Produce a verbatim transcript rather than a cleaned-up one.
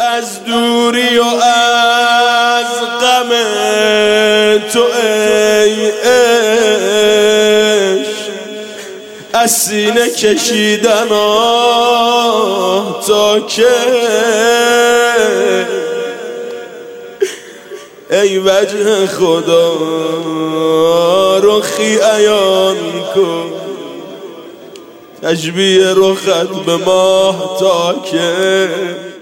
از دوری و از غم تو ای عشق، از سینه کشیدن آه تا که ای وجه خدا رخی عیان کن، تشبیه رخت به ماه تا که